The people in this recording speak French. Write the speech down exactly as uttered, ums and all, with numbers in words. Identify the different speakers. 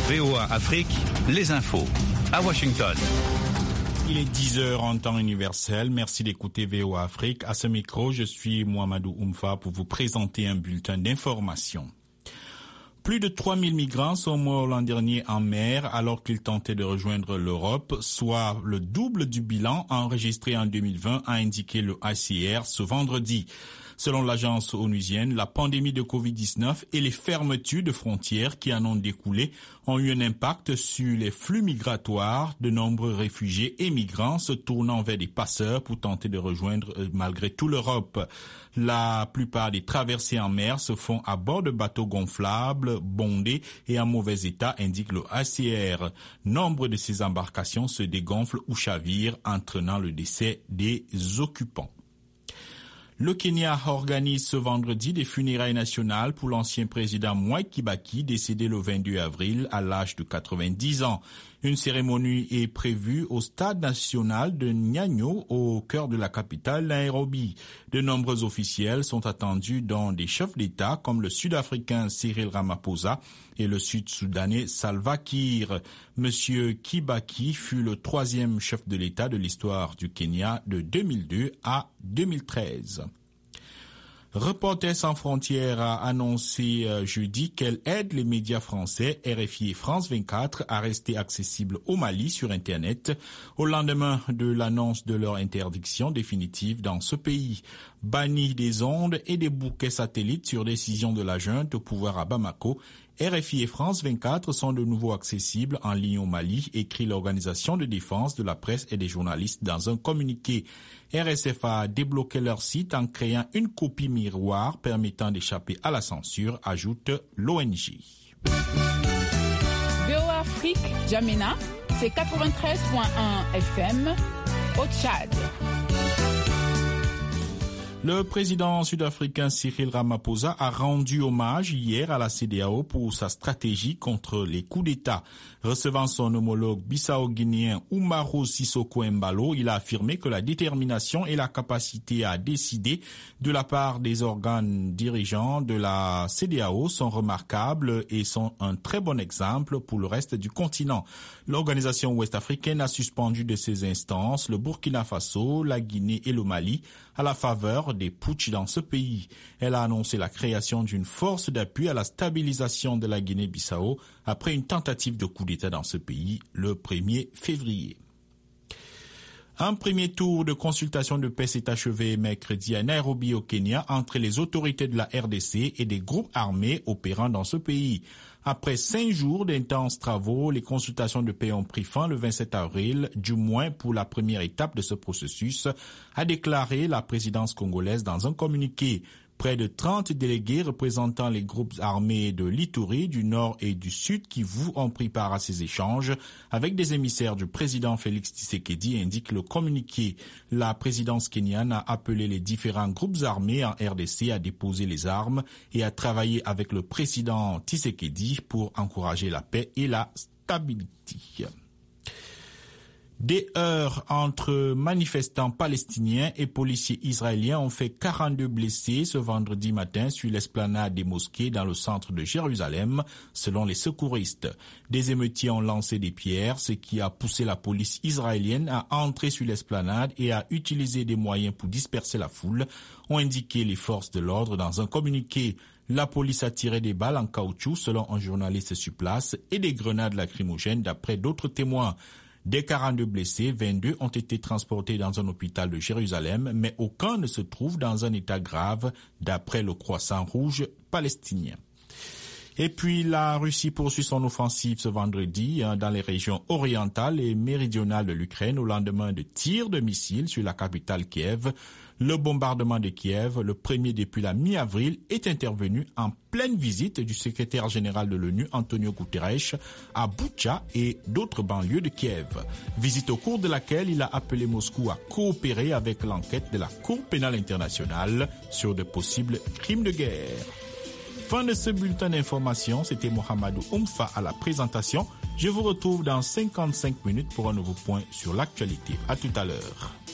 Speaker 1: V O A Afrique, les infos. À Washington.
Speaker 2: Il est dix heures en temps universel. Merci d'écouter V O A Afrique. À ce micro, je suis Mohamedou Oumfa pour vous présenter un bulletin d'information. Plus de trois mille migrants sont morts l'an dernier en mer alors qu'ils tentaient de rejoindre l'Europe, soit le double du bilan enregistré en deux mille vingt, a indiqué le I C R ce vendredi. Selon l'agence onusienne, la pandémie de covid dix-neuf et les fermetures de frontières qui en ont découlé ont eu un impact sur les flux migratoires, de nombreux réfugiés et migrants se tournant vers des passeurs pour tenter de rejoindre malgré tout l'Europe. La plupart des traversées en mer se font à bord de bateaux gonflables, bondés et en mauvais état, indique le I C R. Nombre de ces embarcations se dégonflent ou chavirent, entraînant le décès des occupants. Le Kenya organise ce vendredi des funérailles nationales pour l'ancien président Mwai Kibaki, décédé le vingt-deux avril à l'âge de quatre-vingt-dix ans. Une cérémonie est prévue au stade national de Nyanyo, au cœur de la capitale Nairobi. De nombreux officiels sont attendus, dont des chefs d'État comme le Sud-Africain Cyril Ramaphosa et le Sud-Soudanais Salva Kiir. Monsieur Kibaki fut le troisième chef de l'État de l'histoire du Kenya de deux mille deux à deux mille treize. Reporters sans frontières a annoncé euh, jeudi qu'elle aide les médias français R F I et France vingt-quatre à rester accessibles au Mali sur Internet au lendemain de l'annonce de leur interdiction définitive dans ce pays. Bannis des ondes et des bouquets satellites sur décision de la junte au pouvoir à Bamako, R F I et France vingt-quatre sont de nouveau accessibles en ligne au Mali, écrit l'Organisation de défense de la presse et des journalistes dans un communiqué. R S F a débloqué leur site en créant une copie miroir permettant d'échapper à la censure, ajoute l'O N G.
Speaker 3: V O A Afrique, Djamena, c'est quatre-vingt-treize virgule un F M au Tchad.
Speaker 2: Le président sud-africain Cyril Ramaphosa a rendu hommage hier à la C D A O pour sa stratégie contre les coups d'État. Recevant son homologue bissau-guinéen Umaro Sissoko Embalo, il a affirmé que la détermination et la capacité à décider de la part des organes dirigeants de la C D A O sont remarquables et sont un très bon exemple pour le reste du continent. L'organisation ouest-africaine a suspendu de ses instances le Burkina Faso, la Guinée et le Mali à la faveur des putschs dans ce pays. Elle a annoncé la création d'une force d'appui à la stabilisation de la Guinée-Bissau après une tentative de coup d'État dans ce pays le premier février. Un premier tour de consultation de paix s'est achevé mercredi à Nairobi au Kenya entre les autorités de la R D C et des groupes armés opérant dans ce pays. Après cinq jours d'intenses travaux, les consultations de paix ont pris fin le vingt-sept avril, du moins pour la première étape de ce processus, a déclaré la présidence congolaise dans un communiqué. Près de trente délégués représentant les groupes armés de l'Ituri, du Nord et du Sud qui vous ont pris part à ces échanges avec des émissaires du président Félix Tshisekedi, indique le communiqué. La présidence kenyane a appelé les différents groupes armés en R D C à déposer les armes et à travailler avec le président Tshisekedi pour encourager la paix et la stabilité. Des heurts entre manifestants palestiniens et policiers israéliens ont fait quarante-deux blessés ce vendredi matin sur l'esplanade des mosquées dans le centre de Jérusalem, selon les secouristes. Des émeutiers ont lancé des pierres, ce qui a poussé la police israélienne à entrer sur l'esplanade et à utiliser des moyens pour disperser la foule, ont indiqué les forces de l'ordre dans un communiqué. La police a tiré des balles en caoutchouc, selon un journaliste sur place, et des grenades lacrymogènes d'après d'autres témoins. Des quarante-deux blessés, vingt-deux ont été transportés dans un hôpital de Jérusalem, mais aucun ne se trouve dans un état grave, d'après le Croissant Rouge palestinien. Et puis la Russie poursuit son offensive ce vendredi hein, dans les régions orientales et méridionales de l'Ukraine au lendemain de tirs de missiles sur la capitale Kiev. Le bombardement de Kiev, le premier depuis la mi-avril, est intervenu en pleine visite du secrétaire général de l'ONU, Antonio Guterres, à Boutcha et d'autres banlieues de Kiev. Visite au cours de laquelle il a appelé Moscou à coopérer avec l'enquête de la Cour pénale internationale sur de possibles crimes de guerre. Fin de ce bulletin d'information, c'était Mohamedou Oumfa à la présentation. Je vous retrouve dans cinquante-cinq minutes pour un nouveau point sur l'actualité. À tout à l'heure.